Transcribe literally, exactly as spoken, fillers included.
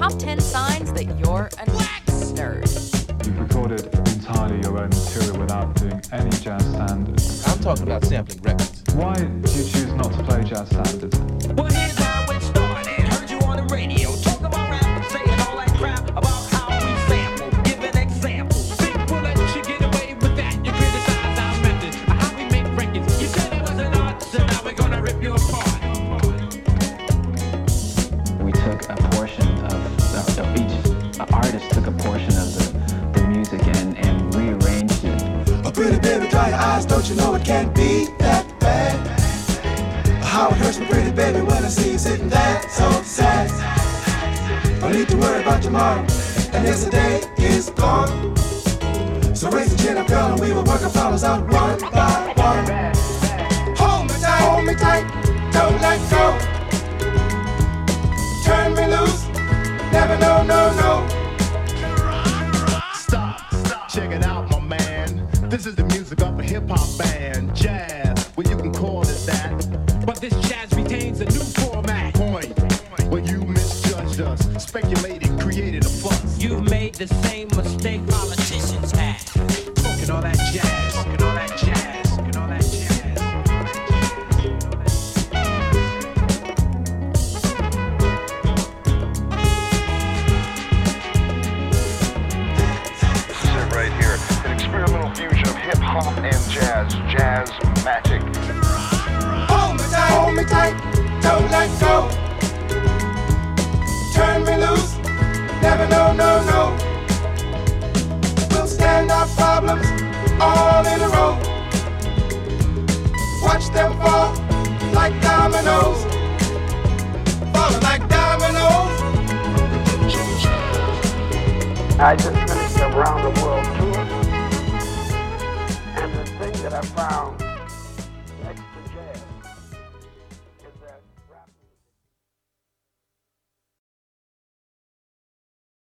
top ten signs that you're a nerd. You've recorded entirely your own material without doing any jazz standards. I'm talking about sampling records. Why do you choose not to play jazz standards? Well, here's how it started. Heard you on the radio, talk about rap, saying all that crap about how we sample. Give an example. Think we'll let you get away with that. You criticize our methods, how we make records. You said it was an art, so now we're gonna rip you apart. We took a portion of, of each uh, artist took a portion of the, the music and, and rearranged it. Oh, pretty baby, dry your eyes, don't you know it can't be that bad? How it hurts me, pretty baby, when I see you sitting there so sad. Don't need to worry about tomorrow, and yesterday is gone. So raise the chin up, girl, and we will work our problems out one by one. Hold me tight, hold me tight, don't let go. Turn me loose, never no, no, no. Stop, stop, check it out, my man. This is the music of a hip-hop band, jazz, well you can call it that. But this jazz retains a new format. Point, when you misjudged us, speculated, created a fuss. You've made the same mistake politicians have. Talking all that jazz, talking all that jazz, talking all that jazz. Right here, an experimental fusion of hip-hop and jazz, Jazzmatic. Hold me tight, hold me tight, don't let go. Turn me loose, never no, no, no. We'll stand our problems all in a row. Watch them fall like dominoes, falling like dominoes. I just finished a round the world tour, and the thing that I found